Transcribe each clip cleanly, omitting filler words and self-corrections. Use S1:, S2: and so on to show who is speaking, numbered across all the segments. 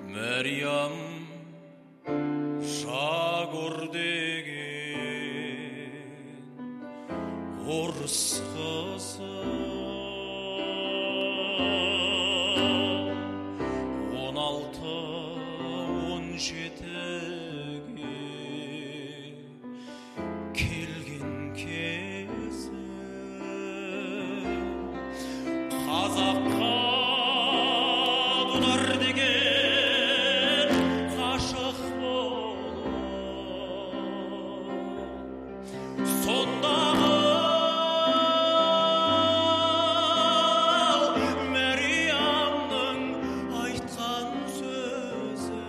S1: Meryem Şagor деген орыс қызы 16-17-ге келген кезі қазаққа дудар деген ғашық болып сондағы Мәриямның айтқан сөзі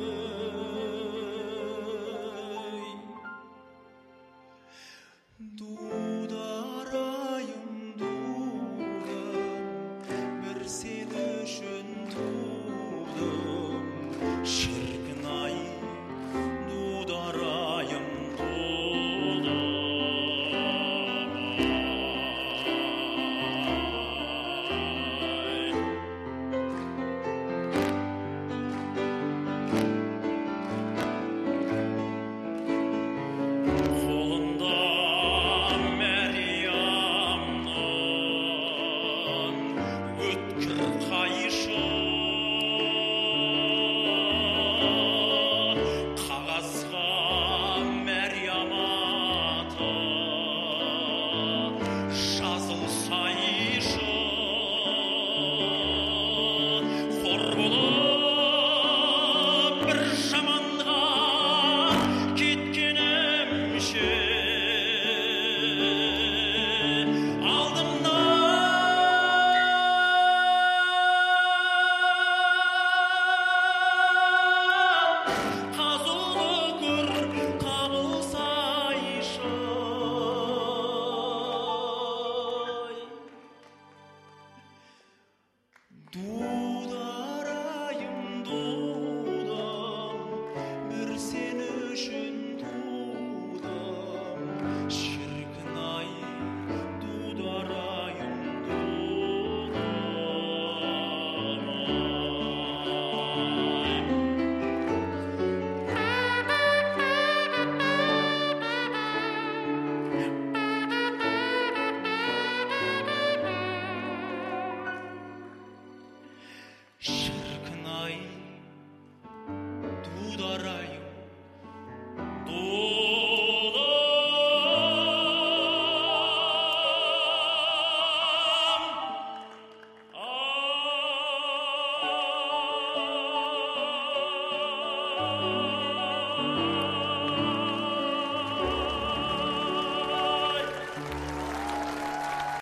S1: дударайым дудам бір сен үшін тудым шіркін-ай дударайым қолында Мәриямның өткір қайшы қағазға Мәриям аты жазылсайшы хор болып бір жаманға кеткенімше алдымда қазулы көр қабылсайшы дударайым дудам бір сен үшін тудым шіркін-ай дударайым шіркін-ай дударайым дудам